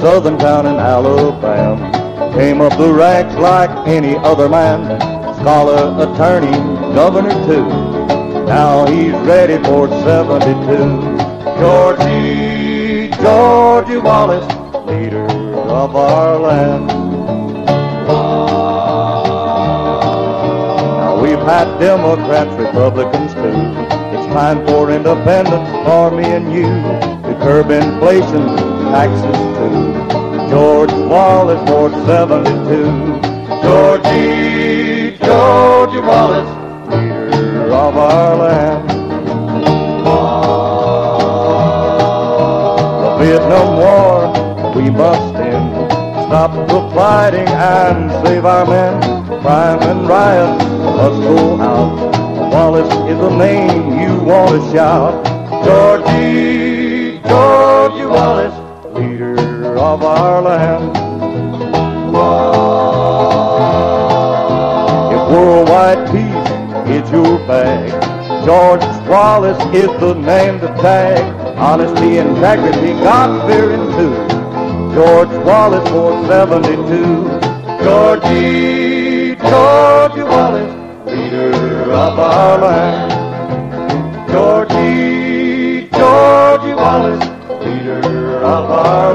southern town in Alabama. Came up the ranks like any other man, scholar, attorney, governor too. Now he's ready for 72. Georgie Wallace, leader of our land. Now we've had Democrats, Republicans too. It's time for independence for me and you, to curb inflation, taxes too. George Wallace for 72. Georgie Wallace, leader of our land. The Vietnam War we must end. Stop the fighting and save our men. Crime and riot must go out. Wallace is the name you want to shout. Georgie Wallace, leader of our land. If worldwide peace is your bag, George Wallace is the name to tag. Honesty, integrity, God-fearing too. George Wallace for 72. Georgie Wallace, leader of our land. Georgie Wallace, leader of our land.